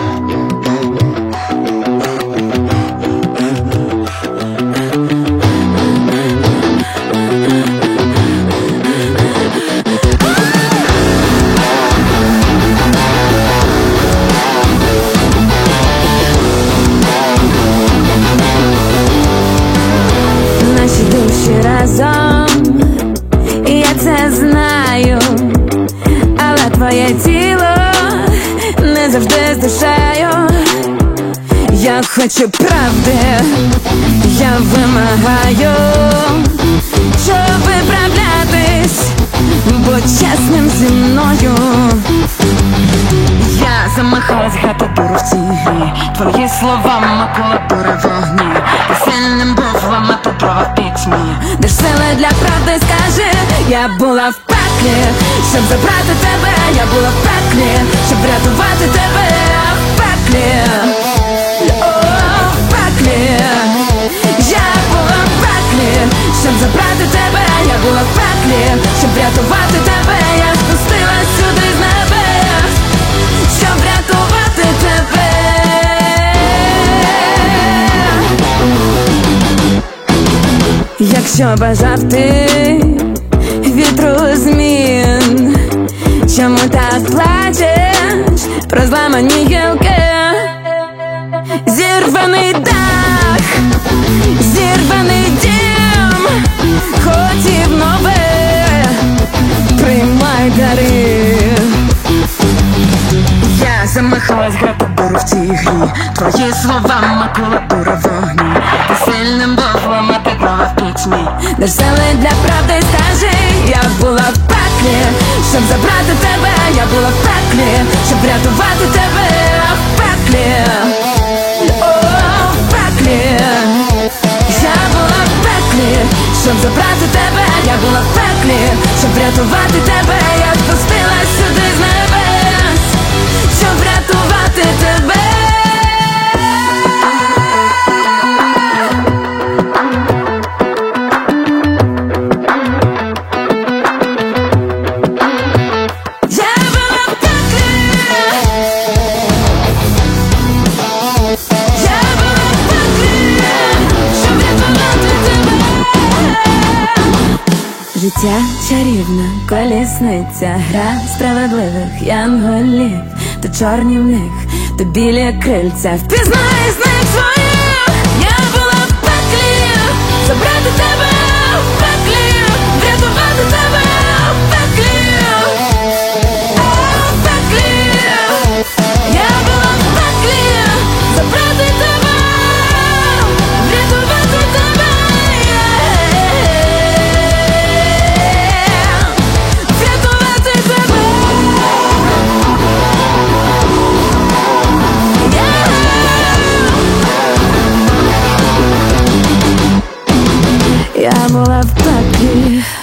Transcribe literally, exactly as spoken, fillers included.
Разом, я це знаю, але твоє тіло не завжди з душею. Я хочу правди, я вимагаю, щоб виправлятись, будь чесним зі мною. Я замахалась грати дуру в цій грі. Твої слова макулатура вогні. Ти сильним був ламати дрова в пітьмі. Де ж сили для правди, скажи. Я була в пеклі, щоб забрати тебе. Я була в пеклі, щоб врятувати тебе. В пеклі, о, в пеклі. Я була в пеклі, щоб забрати тебе. Я була в пеклі, щоб врятувати тебе. Я спустилась сюди з небес, щоб врятувати тебе. Якщо бажав ти вітру змін, чому так плачеш про зламані гілки? Зірваний дах, зірваний дім, хотів нове, приймай дари. Я замахалась грати дуру в цій грі. Твої слова макулатура вогні. Ти сильним був ламати дрова в пітьмі. Де ж сили для правди, скажи. Я була в пеклі, щоб забрати тебе. Я була в пеклі, щоб врятувати тебе. В пеклі, о, в пеклі. Я була в пеклі, щоб забрати тебе. Я була в пеклі, щоб врятувати тебе. Я спустилась сюди з небес, щоб врятувати тебе. Я була в пеклі, я була в пеклі, щоб врятувати тебе. Життя чарівна колісниця, гра справедливих янголів. То чорні в них, то білі крильця. Впізнай з них своїх. Я була в пеклі, забрати тебе. В пеклі, врятувати тебе. В пеклі, а в пеклі. Я була в пеклі, забрати тебе. Врятувати тебе. Врятувати тебе. Я була в пеклі.